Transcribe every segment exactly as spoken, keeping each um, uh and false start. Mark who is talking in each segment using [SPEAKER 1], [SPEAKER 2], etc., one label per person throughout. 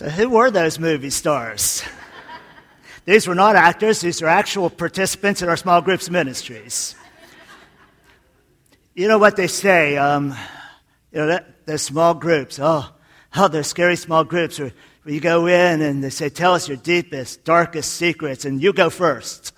[SPEAKER 1] So who were those movie stars? These were not actors. These are actual participants in our small groups ministries. You know what they say, um, you know, that, those small groups, oh, oh, those scary small groups where, where you go in and they say, tell us your deepest, darkest secrets, and you go first.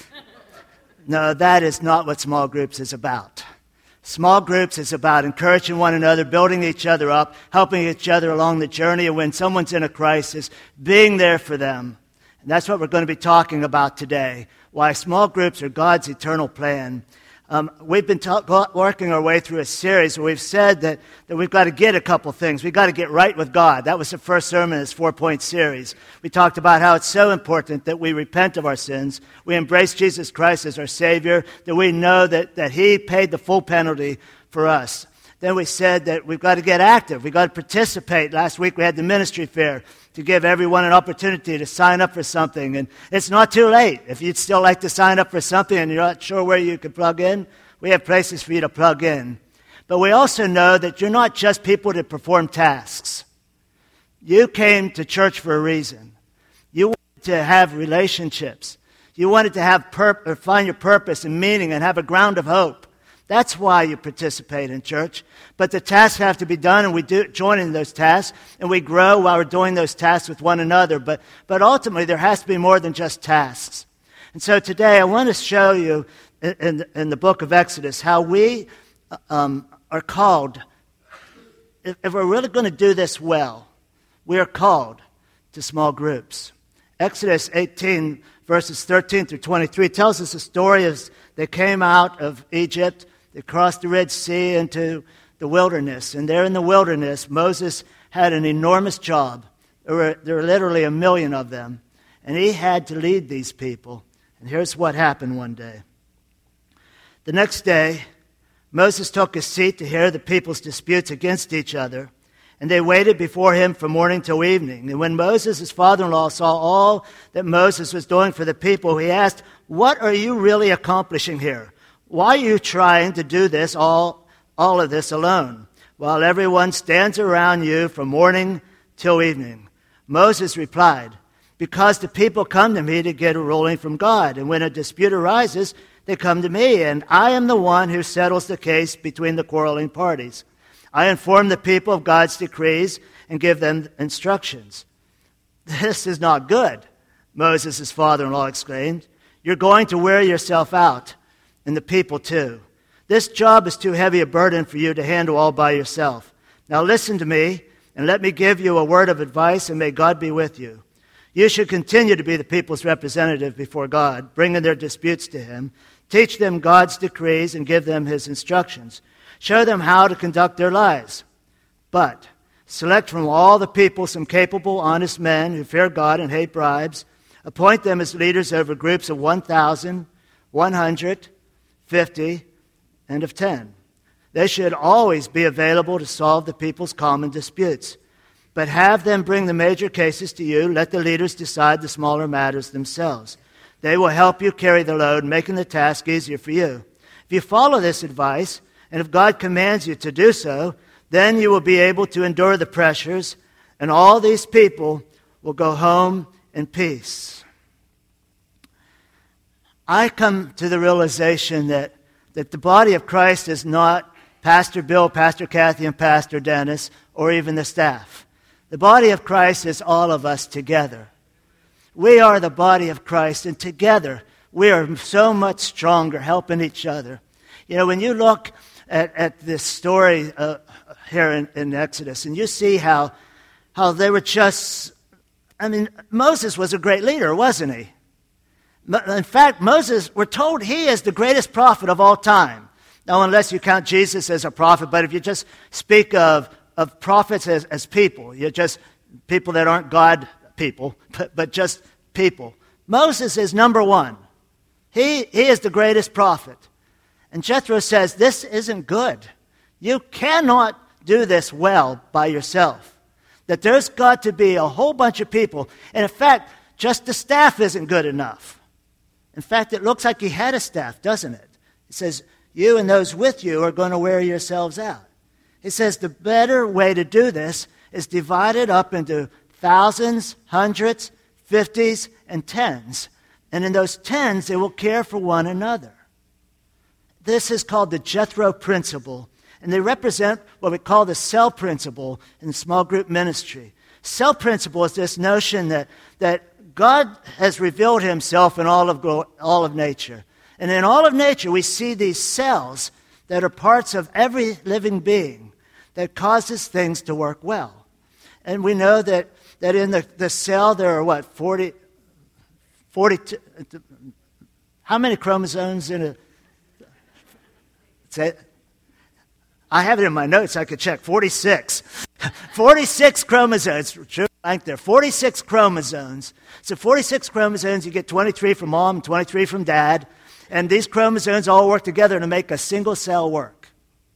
[SPEAKER 1] No, that is not what small groups is about. Small groups is about encouraging one another, building each other up, helping each other along the journey, and when someone's in a crisis, being there for them. And that's what we're going to be talking about today, why small groups are God's eternal plan. Um, we've been ta- working our way through a series where we've said that, that we've got to get a couple things. We've got to get right with God. That was the first sermon in this four-point series. We talked about how it's so important that we repent of our sins, we embrace Jesus Christ as our Savior, that we know that, that He paid the full penalty for us. Then we said that we've got to get active. We've got to participate. Last week we had the ministry fair to give everyone an opportunity to sign up for something. And it's not too late. If you'd still like to sign up for something and you're not sure where you can plug in, we have places for you to plug in. But we also know that you're not just people to perform tasks. You came to church for a reason. You wanted to have relationships. You wanted to have pur- or find your purpose and meaning and have a ground of hope. That's why you participate in church. But the tasks have to be done, and we do join in those tasks, and we grow while we're doing those tasks with one another. But, but ultimately, there has to be more than just tasks. And so today, I want to show you in, in, in the book of Exodus how we um, are called, if, if we're really going to do this well, we are called to small groups. Exodus eighteen, verses thirteen through twenty-three, tells us the story as they came out of Egypt. They crossed the Red Sea into the wilderness. And there in the wilderness, Moses had an enormous job. There were, there were literally a million of them. And he had to lead these people. And here's what happened one day. The next day, Moses took his seat to hear the people's disputes against each other. And they waited before him from morning till evening. And when Moses, his father-in-law, saw all that Moses was doing for the people, he asked, "What are you really accomplishing here? Why are you trying to do this, all, all of this alone, while everyone stands around you from morning till evening?" Moses replied, "Because the people come to me to get a ruling from God, and when a dispute arises, they come to me, and I am the one who settles the case between the quarreling parties. I inform the people of God's decrees and give them instructions." "This is not good," Moses, his father-in-law, exclaimed. "You're going to wear yourself out, and the people too. This job is too heavy a burden for you to handle all by yourself. Now listen to me, and let me give you a word of advice, and may God be with you. You should continue to be the people's representative before God, bringing their disputes to Him. Teach them God's decrees and give them His instructions. Show them how to conduct their lives. But select from all the people some capable, honest men who fear God and hate bribes. Appoint them as leaders over groups of one thousand, one hundred, fifty, and of ten. They should always be available to solve the people's common disputes. But have them bring the major cases to you. Let the leaders decide the smaller matters themselves. They will help you carry the load, making the task easier for you. If you follow this advice, and if God commands you to do so, then you will be able to endure the pressures, and all these people will go home in peace." I come to the realization that, that the body of Christ is not Pastor Bill, Pastor Kathy, and Pastor Dennis, or even the staff. The body of Christ is all of us together. We are the body of Christ, and together we are so much stronger, helping each other. You know, when you look at, at this story uh, here in, in Exodus, and you see how how they were just, I mean, Moses was a great leader, wasn't he? In fact, Moses, we're told he is the greatest prophet of all time. Now, unless you count Jesus as a prophet, but if you just speak of, of prophets as, as people, you're just people that aren't God people, but, but just people. Moses is number one. He, he is the greatest prophet. And Jethro says, this isn't good. You cannot do this well by yourself. That there's got to be a whole bunch of people. And in fact, just the staff isn't good enough. In fact, it looks like he had a staff, doesn't it? He says, you and those with you are going to wear yourselves out. He says the better way to do this is divide it up into thousands, hundreds, fifties, and tens. And in those tens, they will care for one another. This is called the Jethro principle, and they represent what we call the cell principle in small group ministry. Cell principle is this notion that, that God has revealed himself in all of, all of nature. And in all of nature, we see these cells that are parts of every living being that causes things to work well. And we know that, that in the, the cell there are, what, forty, forty, how many chromosomes in a, say, I have it in my notes, I could check, forty-six. forty-six chromosomes, true blank there, forty-six chromosomes. So forty-six chromosomes, you get twenty-three from mom and twenty-three from dad. And these chromosomes all work together to make a single cell work.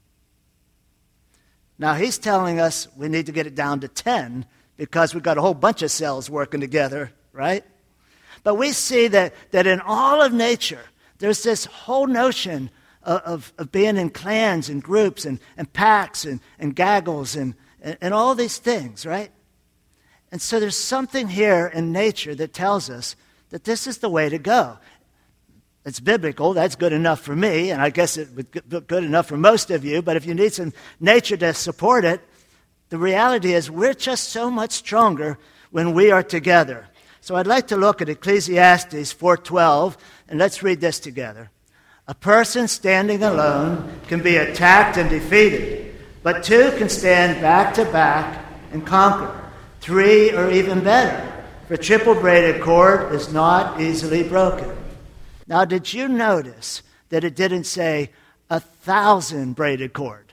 [SPEAKER 1] Now, he's telling us we need to get it down to ten because we've got a whole bunch of cells working together, right? But we see that, that in all of nature, there's this whole notion of, of, of being in clans and groups and, and packs and, and gaggles and, and, and all these things, right? And so there's something here in nature that tells us that this is the way to go. It's biblical. That's good enough for me, and I guess it would be good enough for most of you. But if you need some nature to support it, the reality is we're just so much stronger when we are together. So I'd like to look at Ecclesiastes four twelve, and let's read this together. A person standing alone can be attacked and defeated, but two can stand back to back and conquer. Three are even better, for triple-braided cord is not easily broken. Now, did you notice that it didn't say a thousand braided cord?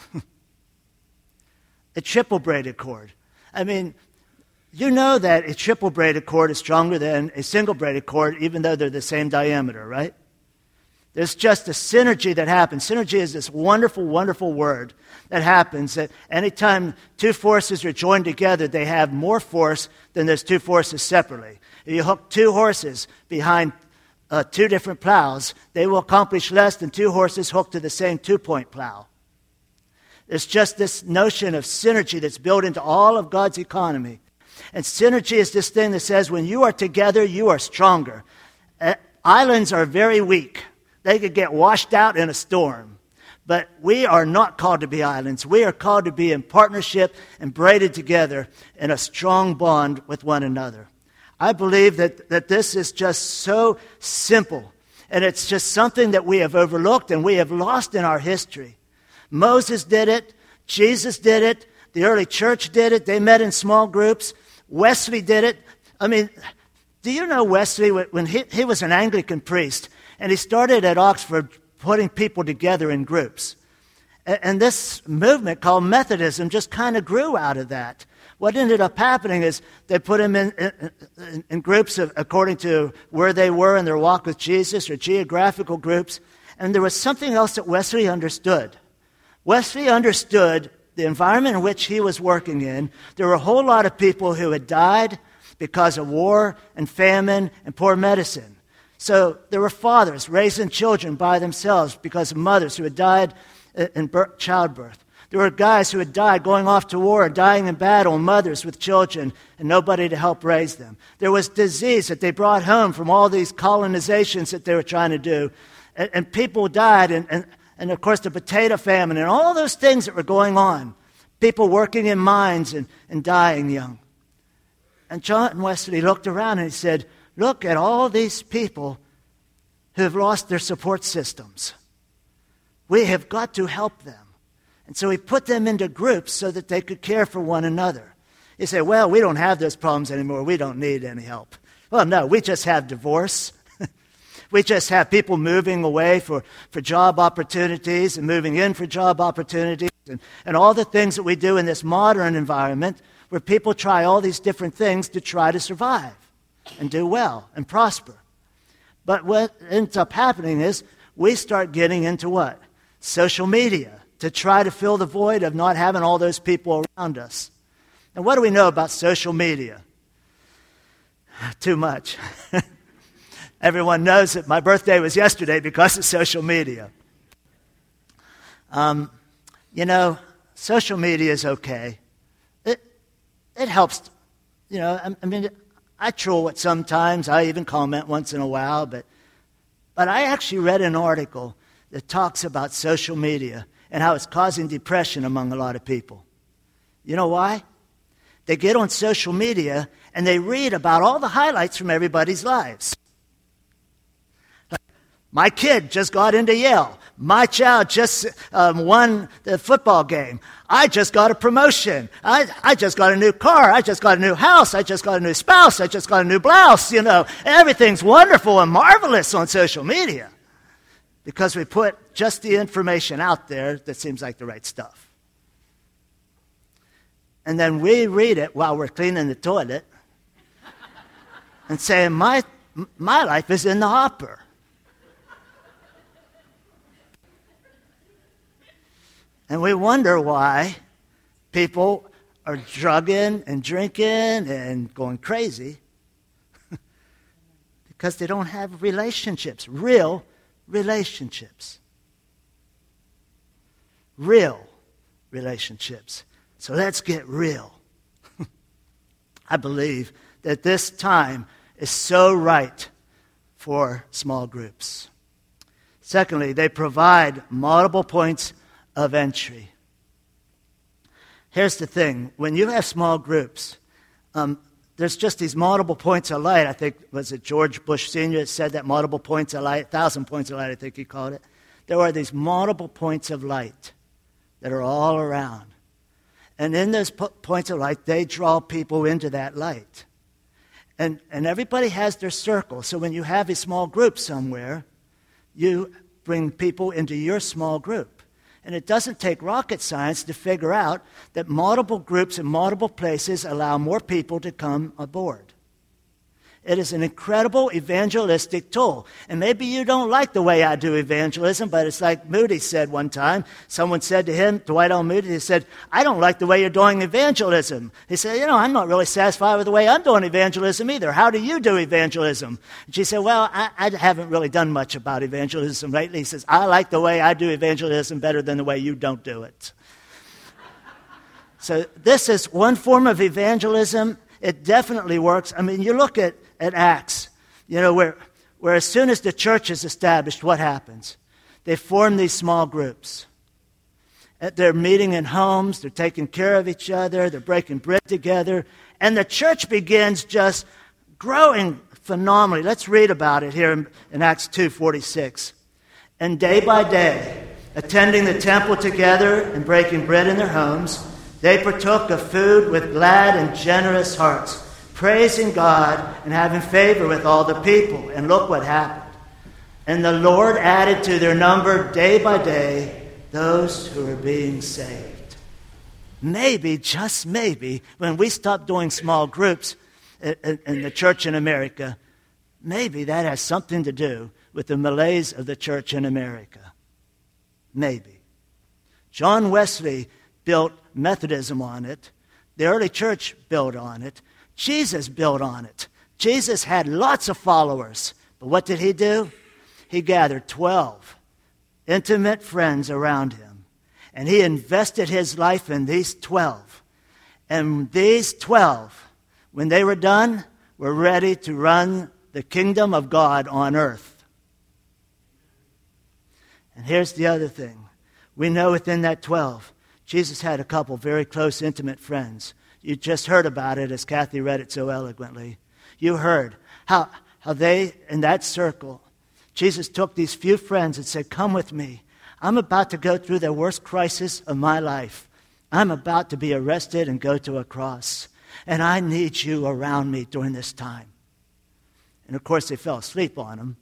[SPEAKER 1] A triple braided cord. I mean, you know that a triple braided cord is stronger than a single braided cord, even though they're the same diameter, right? There's just a synergy that happens. Synergy is this wonderful, wonderful word that happens that anytime two forces are joined together, they have more force than those two forces separately. If you hook two horses behind Uh, two different plows, they will accomplish less than two horses hooked to the same two-point plow. There's just this notion of synergy that's built into all of God's economy. And synergy is this thing that says when you are together, you are stronger. Uh, islands are very weak. They could get washed out in a storm. But we are not called to be islands. We are called to be in partnership and braided together in a strong bond with one another. I believe that, that this is just so simple, and it's just something that we have overlooked and we have lost in our history. Moses did it. Jesus did it. The early church did it. They met in small groups. Wesley did it. I mean, do you know Wesley, when he, he was an Anglican priest, and he started at Oxford putting people together in groups. And, and this movement called Methodism just kind of grew out of that. What ended up happening is they put them in, in, in groups of, according to where they were in their walk with Jesus, or geographical groups. And there was something else that Wesley understood. Wesley understood the environment in which he was working in. There were a whole lot of people who had died because of war and famine and poor medicine. So there were fathers raising children by themselves because of mothers who had died in childbirth. There were guys who had died going off to war, dying in battle, mothers with children, and nobody to help raise them. There was disease that they brought home from all these colonizations that they were trying to do. And, and people died, and, and, and of course the potato famine, and all those things that were going on. People working in mines and, and dying young. And John Wesley looked around and he said, look at all these people who have lost their support systems. We have got to help them. And so he put them into groups so that they could care for one another. You say, well, we don't have those problems anymore. We don't need any help. Well, no, we just have divorce. We just have people moving away for, for job opportunities and moving in for job opportunities and, and all the things that we do in this modern environment where people try all these different things to try to survive and do well and prosper. But what ends up happening is we start getting into what? Social media. To try to fill the void of not having all those people around us. And what do we know about social media? Too much. Everyone knows that my birthday was yesterday because of social media. Um, you know, social media is okay. It, it helps you know, I, I mean, I troll it sometimes. I even comment once in a while. But, but I actually read an article that talks about social media and how it's causing depression among a lot of people. You know why? They get on social media and they read about all the highlights from everybody's lives. Like, my kid just got into Yale. My child just um, won the football game. I just got a promotion. I, I just got a new car. I just got a new house. I just got a new spouse. I just got a new blouse. You know, everything's wonderful and marvelous on social media because we put just the information out there that seems like the right stuff. And then we read it while we're cleaning the toilet and saying, my, my life is in the hopper. And we wonder why people are drugging and drinking and going crazy because they don't have relationships, real relationships. Real relationships. So let's get real. I believe that this time is so right for small groups. Secondly, they provide multiple points of entry. Here's the thing. When you have small groups, um, there's just these multiple points of light. I think, was it George Bush Senior that said that multiple points of light, thousand points of light, I think he called it. There are these multiple points of light that are all around. And in those po- points of light, they draw people into that light. And, and everybody has their circle. So when you have a small group somewhere, you bring people into your small group. And it doesn't take rocket science to figure out that multiple groups in multiple places allow more people to come aboard. It is an incredible evangelistic tool. And maybe you don't like the way I do evangelism, but it's like Moody said one time. Someone said to him, Dwight L. Moody, he said, I don't like the way you're doing evangelism. He said, you know, I'm not really satisfied with the way I'm doing evangelism either. How do you do evangelism? And she said, well, I, I haven't really done much about evangelism lately. He says, I like the way I do evangelism better than the way you don't do it. So this is one form of evangelism. It definitely works. I mean, you look at At Acts, you know, where, where as soon as the church is established, what happens? They form these small groups. They're meeting in homes, they're taking care of each other, they're breaking bread together, and the church begins just growing phenomenally. Let's read about it here in, in Acts two forty-six. And day by day, attending the temple together and breaking bread in their homes, they partook of food with glad and generous hearts, praising God and having favor with all the people. And look what happened. And the Lord added to their number day by day those who were being saved. Maybe, just maybe, when we stop doing small groups in, in the church in America, maybe that has something to do with the malaise of the church in America. Maybe. John Wesley built Methodism on it. The early church built on it. Jesus built on it. Jesus had lots of followers. But what did he do? He gathered twelve intimate friends around him. And he invested his life in these twelve. And these twelve, when they were done, were ready to run the kingdom of God on earth. And here's the other thing. We know within that twelve, Jesus had a couple very close, intimate friends. You just heard about it as Kathy read it so eloquently. You heard how, how they, in that circle, Jesus took these few friends and said, come with me. I'm about to go through the worst crisis of my life. I'm about to be arrested and go to a cross. And I need you around me during this time. And of course, they fell asleep on him.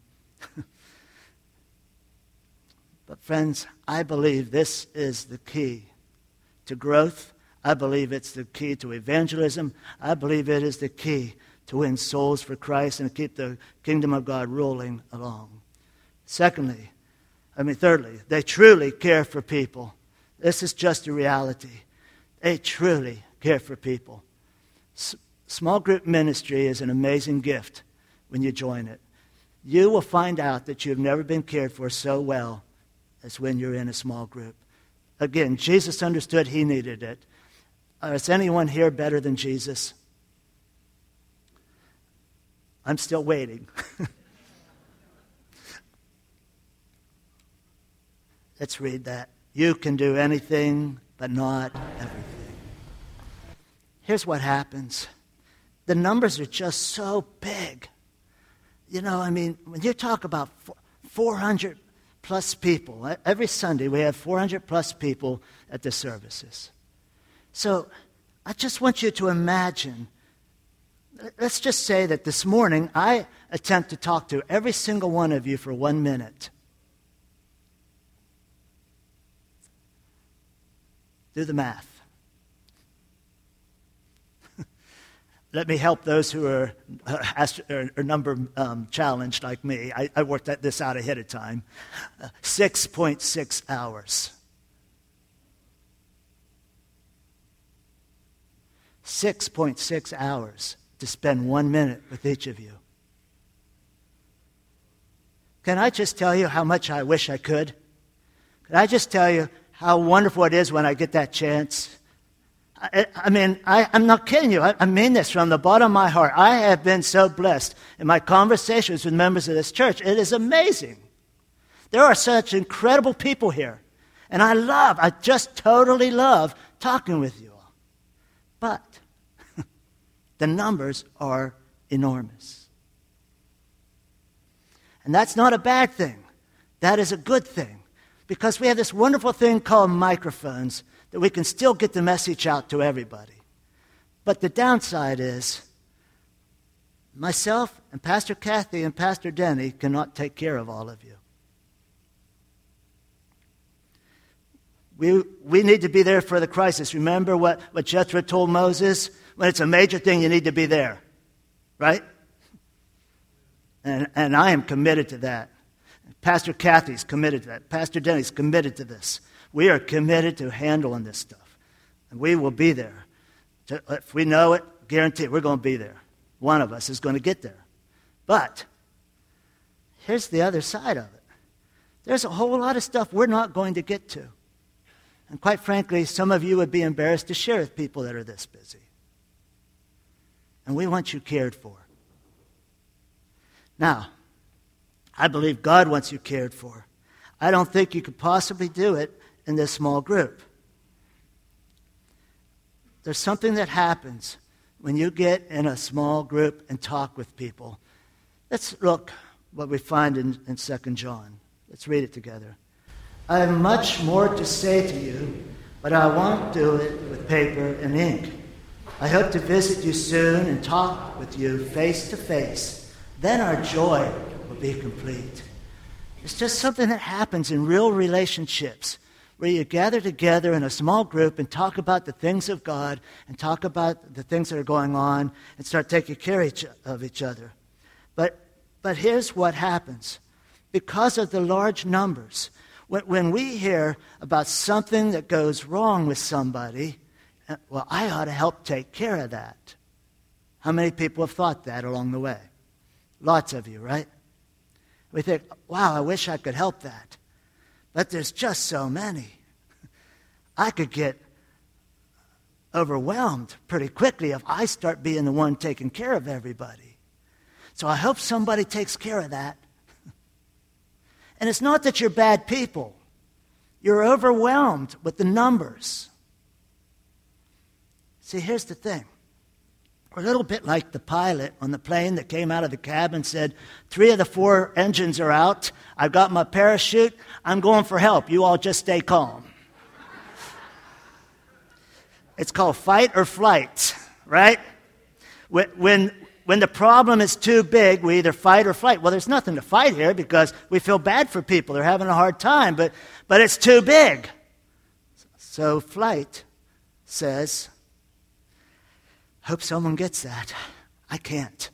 [SPEAKER 1] But friends, I believe this is the key to growth. I believe it's the key to evangelism. I believe it is the key to win souls for Christ and keep the kingdom of God rolling along. Secondly, I mean, thirdly, they truly care for people. This is just a reality. They truly care for people. S- small group ministry is an amazing gift when you join it. You will find out that you've never been cared for so well as when you're in a small group. Again, Jesus understood he needed it. Uh, is anyone here better than Jesus? I'm still waiting. Let's read that. You can do anything, but not everything. Here's what happens. The numbers are just so big. You know, I mean, when you talk about four hundred plus people, every Sunday we have four hundred plus people at the services. So I just want you to imagine, let's just say that this morning I attempt to talk to every single one of you for one minute. Do the math. Let me help those who are, uh, ast- or, or number um, challenged like me. I, I worked at this out ahead of time. Uh, six point six hours. six point six hours to spend one minute with each of you. Can I just tell you how much I wish I could? Can I just tell you how wonderful it is when I get that chance? I, I mean, I, I'm not kidding you. I, I mean this from the bottom of my heart. I have been so blessed in my conversations with members of this church. It is amazing. There are such incredible people here. And I love, I just totally love talking with you all. But the numbers are enormous. And that's not a bad thing. That is a good thing. Because we have this wonderful thing called microphones that we can still get the message out to everybody. But the downside is myself and Pastor Kathy and Pastor Denny cannot take care of all of you. We, we need to be there for the crisis. Remember what, what Jethro told Moses? When it's a major thing, you need to be there. Right? And, and I am committed to that. Pastor Kathy's committed to that. Pastor Denny's committed to this. We are committed to handling this stuff. And we will be there. If we know it, guarantee it, we're going to be there. One of us is going to get there. But here's the other side of it. There's a whole lot of stuff we're not going to get to. And quite frankly, some of you would be embarrassed to share with people that are this busy. And we want you cared for. Now, I believe God wants you cared for. I don't think you could possibly do it in this small group. There's something that happens when you get in a small group and talk with people. Let's look what we find in, in Second John. Let's read it together. I have much more to say to you, but I won't do it with paper and ink. I hope to visit you soon and talk with you face to face. Then our joy will be complete. It's just something that happens in real relationships where you gather together in a small group and talk about the things of God and talk about the things that are going on and start taking care of each other. But, but here's what happens. Because of the large numbers, when, when we hear about something that goes wrong with somebody, well, I ought to help take care of that. How many people have thought that along the way? Lots of you, right? We think, wow, I wish I could help that. But there's just so many. I could get overwhelmed pretty quickly if I start being the one taking care of everybody. So I hope somebody takes care of that. And it's not that you're bad people. You're overwhelmed with the numbers. See, here's the thing. We're a little bit like the pilot on the plane that came out of the cab and said, three of the four engines are out. I've got my parachute. I'm going for help. You all just stay calm. It's called fight or flight, right? When, when, when the problem is too big, we either fight or flight. Well, there's nothing to fight here because we feel bad for people. They're having a hard time, but, but it's too big. So flight says, hope someone gets that. I can't.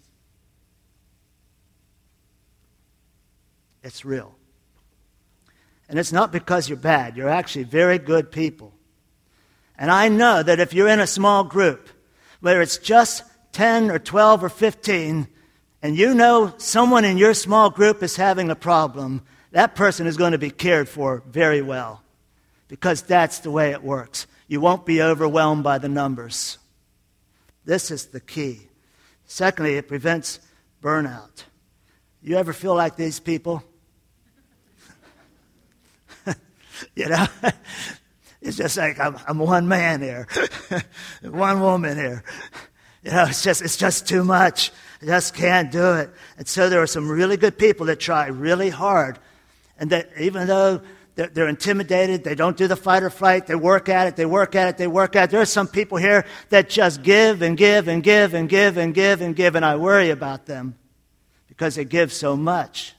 [SPEAKER 1] It's real. And it's not because you're bad. You're actually very good people. And I know that if you're in a small group, whether it's just ten or twelve or fifteen, and you know someone in your small group is having a problem, that person is going to be cared for very well. Because that's the way it works. You won't be overwhelmed by the numbers. This is the key. Secondly, it prevents burnout. You ever feel like these people? You know, it's just like I'm, I'm one man here, one woman here. You know, it's just it's just too much. I just can't do it. And so there are some really good people that try really hard, and that even though they're, they're intimidated, they don't do the fight or flight. They work at it. They work at it. They work at it. There are some people here that just give and give and give and give and give and give, and I worry about them because they give so much.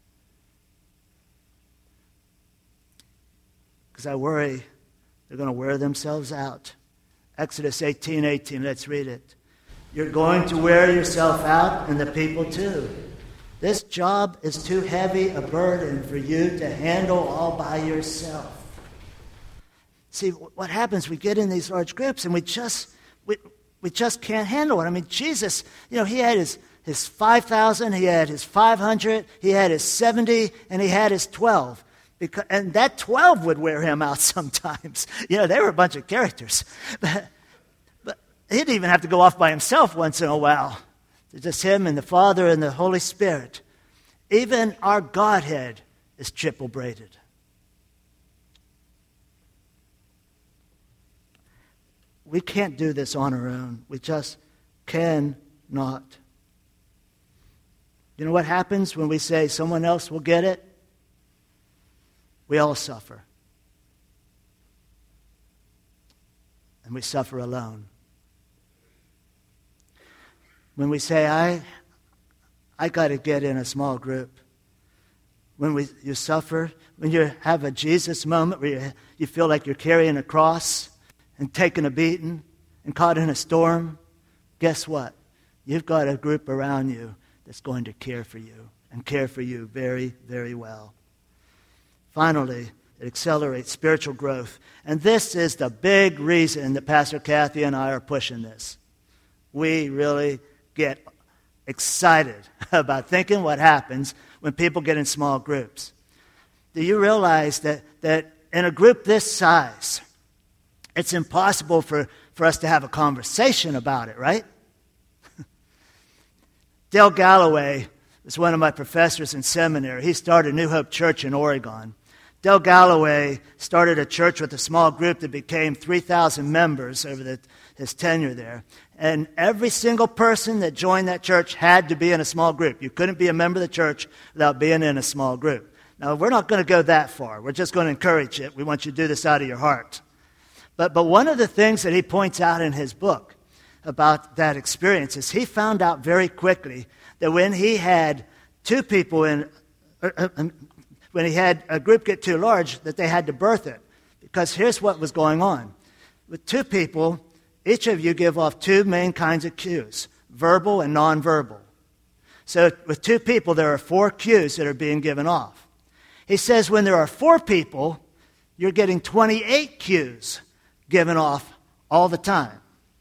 [SPEAKER 1] Because I worry they're going to wear themselves out. Exodus eighteen eighteen, let's read it. You're going to wear yourself out, and the people too. This job is too heavy a burden for you to handle all by yourself. See, what happens, we get in these large groups, and we just we, we just can't handle it. I mean, Jesus, you know, he had his, his five thousand, he had his five hundred, he had his seventy, and he had his twelve. Because, and that twelve would wear him out sometimes. You know, they were a bunch of characters. But, but he didn't even have to go off by himself once in a while. It's just him and the Father and the Holy Spirit. Even our Godhead is triple braided. We can't do this on our own. We just cannot. You know what happens when we say someone else will get it? We all suffer. And we suffer alone. When we say, I I got to get in a small group. When we you suffer, when you have a Jesus moment where you, you feel like you're carrying a cross and taking a beating and caught in a storm, guess what? You've got a group around you that's going to care for you and care for you very, very well. Finally, it accelerates spiritual growth. And this is the big reason that Pastor Kathy and I are pushing this. We really get excited about thinking what happens when people get in small groups. Do you realize that, that in a group this size, it's impossible for, for us to have a conversation about it, right? Dale Galloway was one of my professors in seminary. He started New Hope Church in Oregon. Dale Galloway started a church with a small group that became three thousand members over the, his tenure there. And every single person that joined that church had to be in a small group. You couldn't be a member of the church without being in a small group. Now, we're not going to go that far. We're just going to encourage it. We want you to do this out of your heart. But, but one of the things that he points out in his book about that experience is he found out very quickly that when he had two people in... Uh, uh, when he had a group get too large, that they had to birth it. Because here's what was going on. With two people, each of you give off two main kinds of cues, verbal and nonverbal. So with two people, there are four cues that are being given off. He says when there are four people, you're getting twenty-eight cues given off all the time.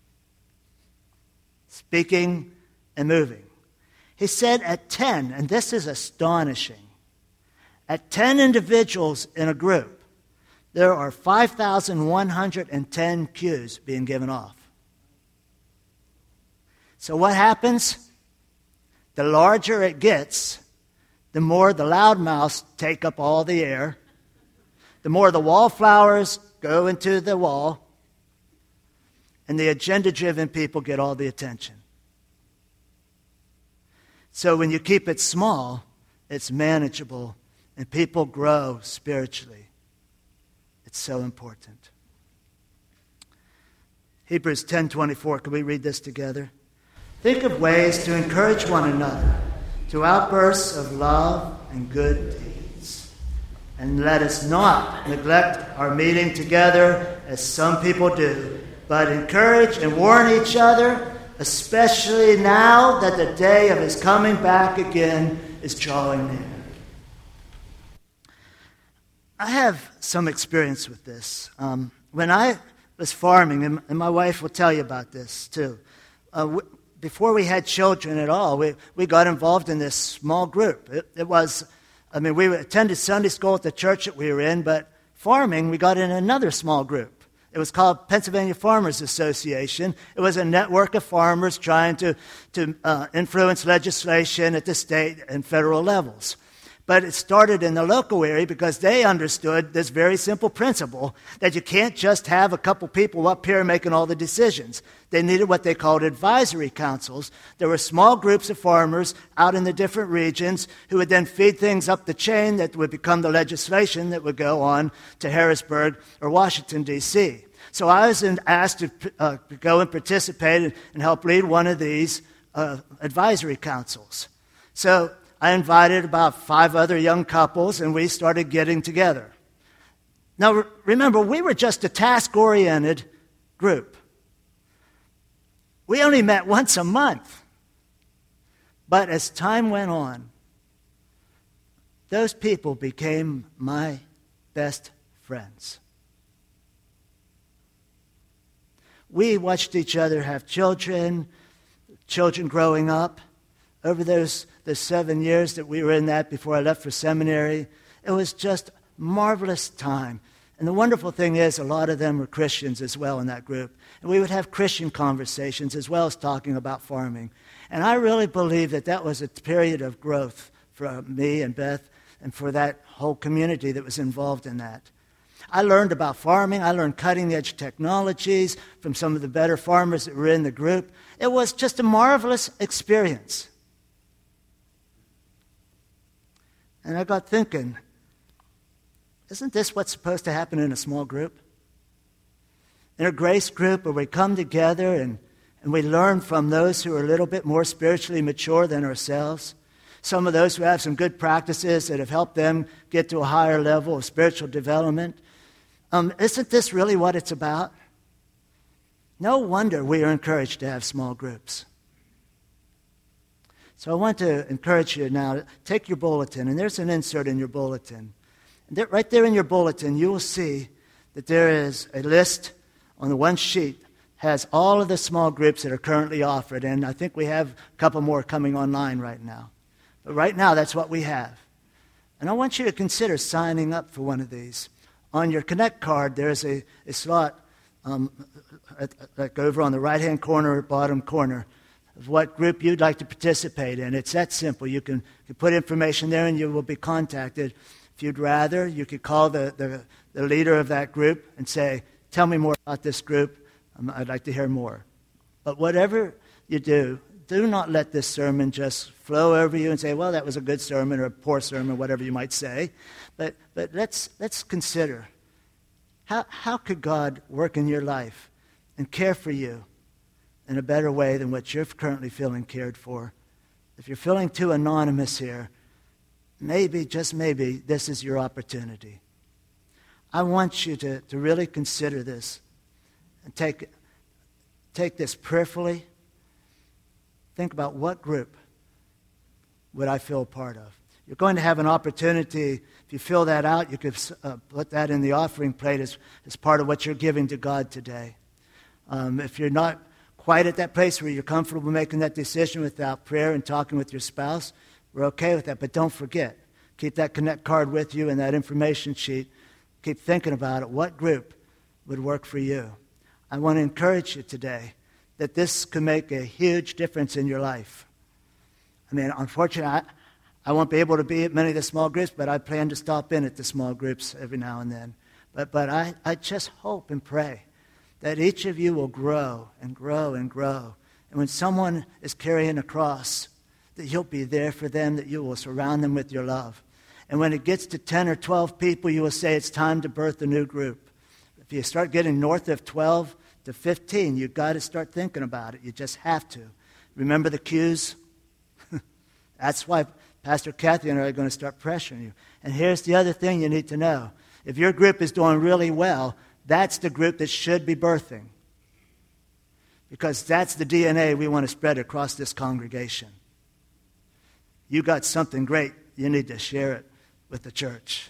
[SPEAKER 1] Speaking and moving. He said at ten, and this is astonishing, at ten individuals in a group, there are five thousand one hundred ten cues being given off. So what happens? The larger it gets, the more the loudmouths take up all the air, the more the wallflowers go into the wall, and the agenda-driven people get all the attention. So when you keep it small, it's manageable, and people grow spiritually. It's so important. Hebrews ten twenty-four. Can we read this together? Think of ways to encourage one another to outbursts of love and good deeds. And let us not neglect our meeting together as some people do, but encourage and warn each other, especially now that the day of his coming back again is drawing near. I have some experience with this. Um, when I was farming, and, and my wife will tell you about this too, uh, w- before we had children at all, we, we got involved in this small group. It, it was, I mean, we attended Sunday school at the church that we were in, but farming, we got in another small group. It was called Pennsylvania Farmers Association. It was a network of farmers trying to, to uh, influence legislation at the state and federal levels. But it started in the local area because they understood this very simple principle that you can't just have a couple people up here making all the decisions. They needed what they called advisory councils. There were small groups of farmers out in the different regions who would then feed things up the chain that would become the legislation that would go on to Harrisburg or Washington, D C So I was asked to uh, go and participate and, and help lead one of these uh, advisory councils. So I invited about five other young couples, and we started getting together. Now, re- remember, we were just a task-oriented group. We only met once a month. But as time went on, those people became my best friends. We watched each other have children, children growing up. Over those the seven years that we were in that before I left for seminary, it was just marvelous time. And the wonderful thing is, a lot of them were Christians as well in that group. And we would have Christian conversations as well as talking about farming. And I really believe that that was a period of growth for me and Beth and for that whole community that was involved in that. I learned about farming. I learned cutting-edge technologies from some of the better farmers that were in the group. It was just a marvelous experience. And I got thinking, isn't this what's supposed to happen in a small group? In a grace group where we come together and, and we learn from those who are a little bit more spiritually mature than ourselves. Some of those who have some good practices that have helped them get to a higher level of spiritual development. Um, isn't this really what it's about? No wonder we are encouraged to have small groups. So I want to encourage you now, take your bulletin, and there's an insert in your bulletin. And there, right there in your bulletin, you will see that there is a list on the one sheet, has all of the small groups that are currently offered, and I think we have a couple more coming online right now. But right now, that's what we have. And I want you to consider signing up for one of these. On your Connect card, there's a, a slot um, like over on the right-hand corner, bottom corner, of what group you'd like to participate in. It's that simple. You can, you put information there and you will be contacted. If you'd rather, you could call the, the, the leader of that group and say, tell me more about this group. Um, I'd like to hear more. But whatever you do, do not let this sermon just flow over you and say, well, that was a good sermon or a poor sermon, whatever you might say. But, but let's, let's consider, how, how could God work in your life and care for you in a better way than what you're currently feeling cared for? If you're feeling too anonymous here, maybe, just maybe, this is your opportunity. I want you to, to really consider this and take, take this prayerfully. Think about, what group would I feel a part of? You're going to have an opportunity. If you fill that out, you could uh, put that in the offering plate as, as part of what you're giving to God today. Um, if you're not quite at that place where you're comfortable making that decision without prayer and talking with your spouse, we're okay with that. But don't forget, keep that Connect card with you and that information sheet. Keep thinking about it. What group would work for you? I want to encourage you today that this could make a huge difference in your life. I mean, unfortunately, I, I won't be able to be at many of the small groups, but I plan to stop in at the small groups every now and then. But, but I, I just hope and pray that each of you will grow and grow and grow. And when someone is carrying a cross, that you'll be there for them, that you will surround them with your love. And when it gets to ten or twelve people, you will say it's time to birth a new group. If you start getting north of twelve to fifteen, you've got to start thinking about it. You just have to. Remember the cues? That's why Pastor Kathy and I are going to start pressuring you. And here's the other thing you need to know. If your group is doing really well, that's the group that should be birthing. Because that's the D N A we want to spread across this congregation. You got something great. You need to share it with the church.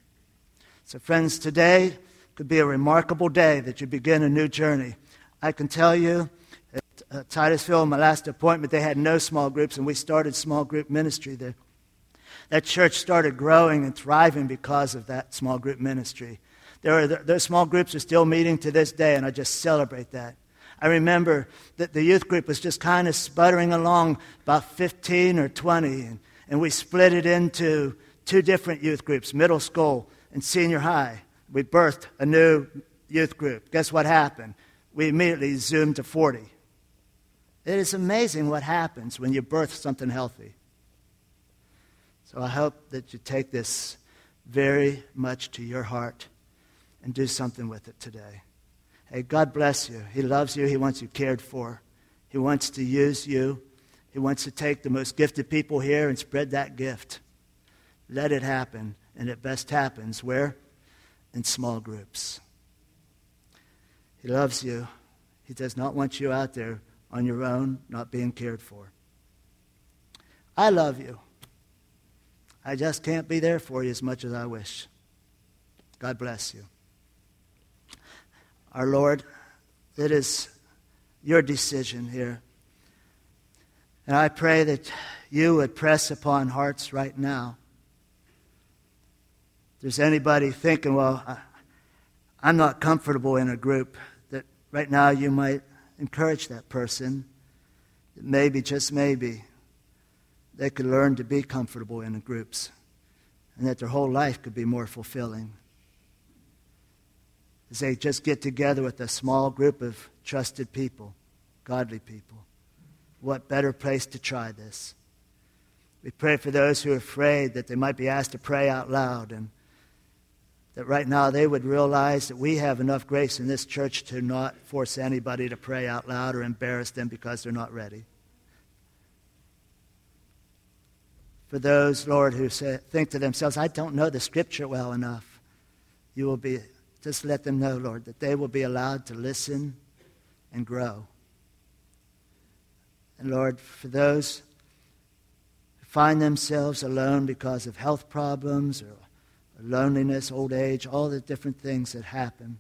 [SPEAKER 1] So friends, today could be a remarkable day that you begin a new journey. I can tell you, at uh, Titusville, my last appointment, they had no small groups, and we started small group ministry there. That church started growing and thriving because of that small group ministry. there are, those small groups are still meeting to this day, and I just celebrate that. I remember that the youth group was just kind of sputtering along, about fifteen or twenty, and, and we split it into two different youth groups, middle school and senior high. We birthed a new youth group. Guess what happened? We immediately zoomed to forty. It is amazing what happens when you birth something healthy. So I hope that you take this very much to your heart and do something with it today. Hey, God bless you. He loves you. He wants you cared for. He wants to use you. He wants to take the most gifted people here and spread that gift. Let it happen. And it best happens where? In small groups. He loves you. He does not want you out there on your own, not being cared for. I love you. I just can't be there for you as much as I wish. God bless you. Our Lord, it is your decision here. And I pray that you would press upon hearts right now. If there's anybody thinking, well, I, I'm not comfortable in a group, that right now you might encourage that person. That maybe, just maybe, they could learn to be comfortable in groups, and that their whole life could be more fulfilling. As they just get together with a small group of trusted people, godly people. What better place to try this? We pray for those who are afraid that they might be asked to pray out loud, and that right now they would realize that we have enough grace in this church to not force anybody to pray out loud or embarrass them because they're not ready. For those, Lord, who say, think to themselves, I don't know the Scripture well enough, you will be, just let them know, Lord, that they will be allowed to listen and grow. And Lord, for those who find themselves alone because of health problems or loneliness, old age, all the different things that happen,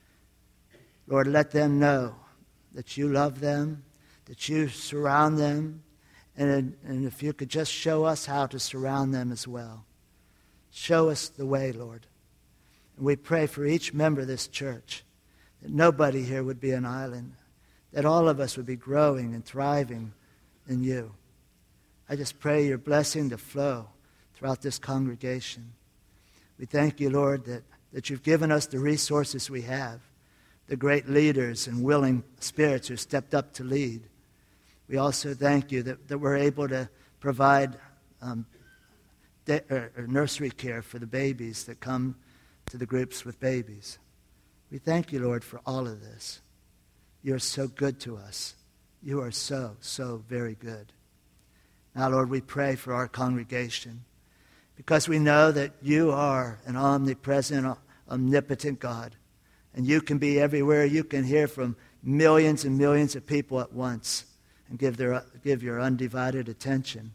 [SPEAKER 1] Lord, let them know that you love them, that you surround them, and, and if you could just show us how to surround them as well. Show us the way, Lord. And we pray for each member of this church, that nobody here would be an island, that all of us would be growing and thriving in you. I just pray your blessing to flow throughout this congregation. We thank you, Lord, that, that you've given us the resources we have, the great leaders and willing spirits who stepped up to lead. We also thank you that, that we're able to provide um, de- or, or nursery care for the babies that come to the groups with babies. We thank you, Lord, for all of this. You're so good to us. You are so, so very good. Now, Lord, we pray for our congregation because we know that you are an omnipresent, omnipotent God. And you can be everywhere. You can hear from millions and millions of people at once and give their give your undivided attention.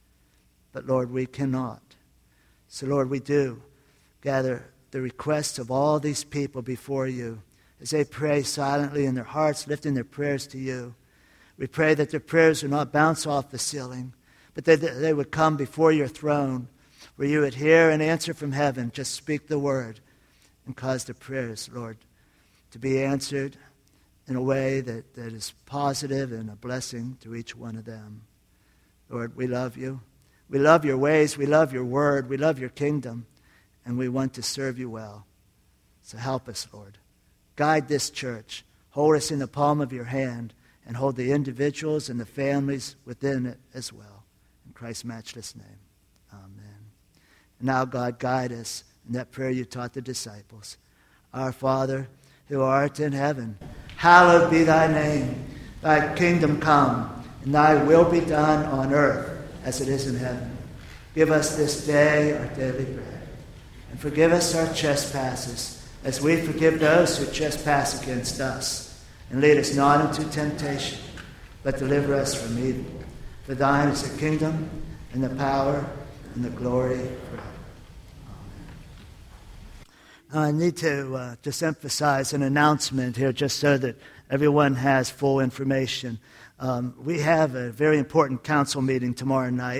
[SPEAKER 1] But, Lord, we cannot. So, Lord, we do gather the requests of all these people before you as they pray silently in their hearts, lifting their prayers to you. We pray that their prayers would not bounce off the ceiling, but that they would come before your throne where you would hear and answer from heaven. Just speak the word and cause the prayers, Lord, to be answered in a way that, that is positive and a blessing to each one of them. Lord, we love you. We love your ways. We love your word. We love your kingdom. And we want to serve you well. So help us, Lord. Guide this church. Hold us in the palm of your hand and hold the individuals and the families within it as well. In Christ's matchless name, amen. And now, God, guide us in that prayer you taught the disciples. Our Father, who art in heaven, hallowed be thy name. Thy kingdom come, and thy will be done on earth as it is in heaven. Give us this day our daily bread, and forgive us our trespasses, as we forgive those who trespass against us. And lead us not into temptation, but deliver us from evil. For thine is the kingdom, and the power, and the glory forever. I need to uh, just emphasize an announcement here just so that everyone has full information. Um, we have a very important council meeting tomorrow night,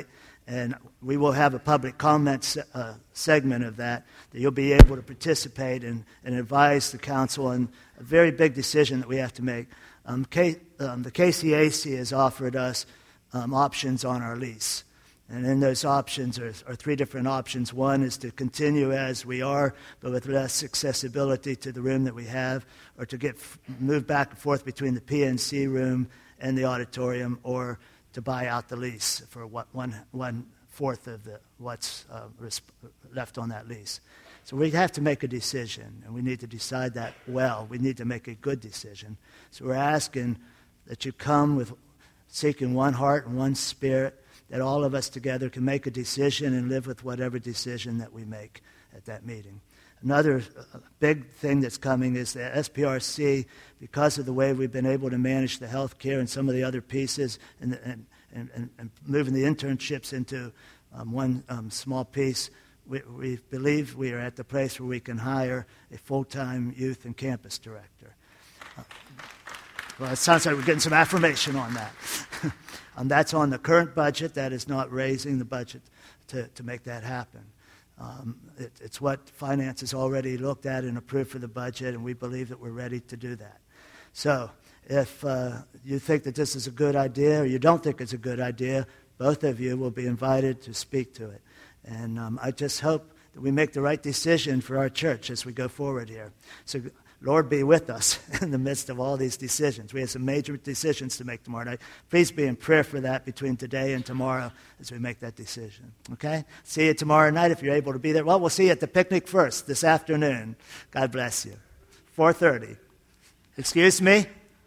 [SPEAKER 1] And we will have a public comment se- uh, segment of that, that you'll be able to participate and, and advise the council on a very big decision that we have to make. Um, K, um, the K C A C has offered us um, options on our lease. And in those options are, are three different options. One is to continue as we are, but with less accessibility to the room that we have, or to get moved back and forth between the P N C room and the auditorium, or to buy out the lease for what, one, one fourth of the, what's uh, left on that lease. So we have to make a decision, and we need to decide that well. We need to make a good decision. So we're asking that you come with seeking one heart and one spirit, that all of us together can make a decision and live with whatever decision that we make at that meeting. Another uh, big thing that's coming is the S P R C, because of the way we've been able to manage the health care and some of the other pieces, and, and, and, and moving the internships into um, one um, small piece, we, we believe we are at the place where we can hire a full-time youth and campus director. Uh, well, it sounds like we're getting some affirmation on that. Um, that's on the current budget. That is not raising the budget to, to make that happen. Um, it, it's what finance has already looked at and approved for the budget, and we believe that we're ready to do that. So if uh, you think that this is a good idea or you don't think it's a good idea, both of you will be invited to speak to it. And um, I just hope that we make the right decision for our church as we go forward here. So Lord, be with us in the midst of all these decisions. We have some major decisions to make tomorrow night. Please be in prayer for that between today and tomorrow as we make that decision. Okay? See you tomorrow night if you're able to be there. Well, we'll see you at the picnic first this afternoon. God bless you. four thirty. Excuse me?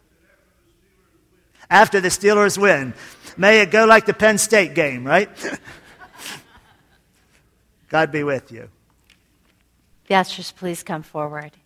[SPEAKER 1] After the Steelers win. May it go like the Penn State game, right? God be with you.
[SPEAKER 2] The ushers, please come forward.